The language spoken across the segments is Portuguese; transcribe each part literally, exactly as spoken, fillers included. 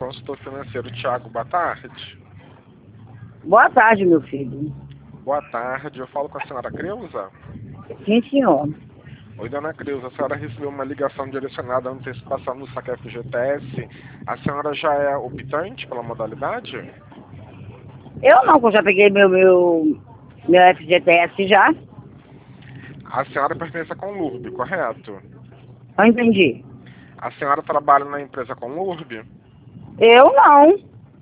consultor financeiro Thiago, boa tarde. Boa tarde, meu filho. Boa tarde, eu falo com a senhora Creuza? Sim, senhor. Oi, dona Creuza, a senhora recebeu uma ligação direcionada à antecipação do saque F G T S. A senhora já é optante pela modalidade? Eu não, que eu já peguei meu, meu, meu F G T S já. A senhora pertence à Conlurb, correto? Não entendi. A senhora trabalha na empresa Conlurb? Eu não.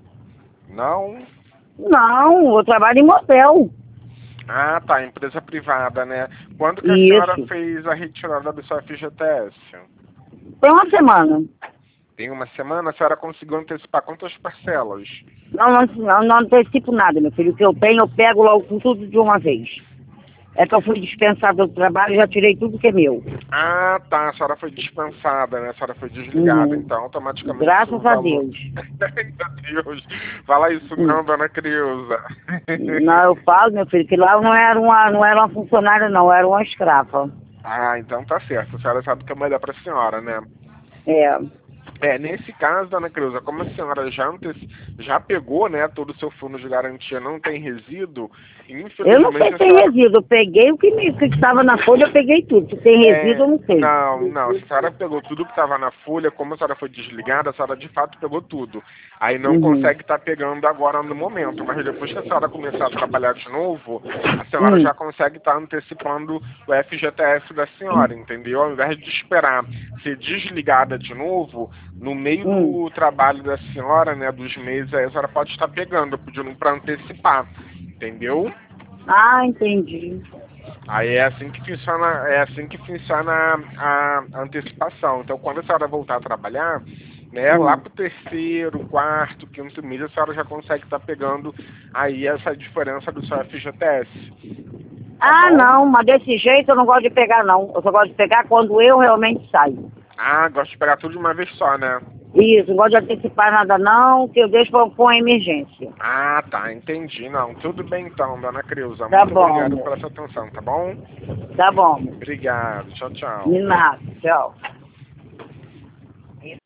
Não? Não, eu trabalho em motel. Ah, tá, empresa privada, né? Quando que a senhora Isso. fez a retirada do seu F G T S? Foi uma semana. Tem uma semana, a senhora conseguiu antecipar quantas parcelas? Não, não, não, não antecipo nada, meu filho. O que eu tenho, eu pego logo com tudo de uma vez. É que eu fui dispensada do trabalho e já tirei tudo que é meu. Ah, tá, a senhora foi dispensada, né? A senhora foi desligada, Uhum. então automaticamente o Graças a valor... Deus. Graças a Deus. Fala isso Hum. não, dona Creuza. Não, eu falo, meu filho, que lá eu não era uma, não era uma funcionária, não, eu era uma escrava. Ah, então tá certo. A senhora sabe o que é melhor pra senhora, né? É. É, nesse caso, dona Creuza, como a senhora já, anteci... já pegou, né, todo o seu fundo de garantia, não tem resíduo, Eu não sei infelizmente se a tem senhora... resíduo. Eu peguei o que me- que estava na folha, eu peguei tudo. Se tem resíduo, É, eu não sei. não, não, a senhora pegou tudo que estava na folha, como a senhora foi desligada, a senhora de fato pegou tudo. Aí não Uhum. consegue estar pegando agora no momento, mas depois que a senhora começar a trabalhar de novo, a senhora Hum. já consegue estar antecipando o F G T S da senhora, entendeu? Ao invés de esperar ser desligada de novo, no meio Hum. do trabalho da senhora, né, dos meses, aí a senhora pode estar pegando, pedindo para antecipar, entendeu? Ah, entendi. Aí é assim que funciona, é assim que funciona a, a antecipação. Então, quando a senhora voltar a trabalhar, né, lá Hum. pro terceiro, quarto, quinto mês, a senhora já consegue estar pegando aí essa diferença do seu F G T S. Tá Ah, bom? não, mas desse jeito eu não gosto de pegar, não. Eu só gosto de pegar quando eu realmente saio. Ah, gosto de pegar tudo de uma vez só, né? Isso, não gosto de antecipar nada, não, que eu deixo pra pra uma emergência. Ah, tá, entendi. Não, tudo bem então, dona Creuza. Tá Muito bom, obrigado amor. pela sua atenção, tá bom? Tá bom, amor. Obrigado. Tchau, tchau. De nada. Tchau.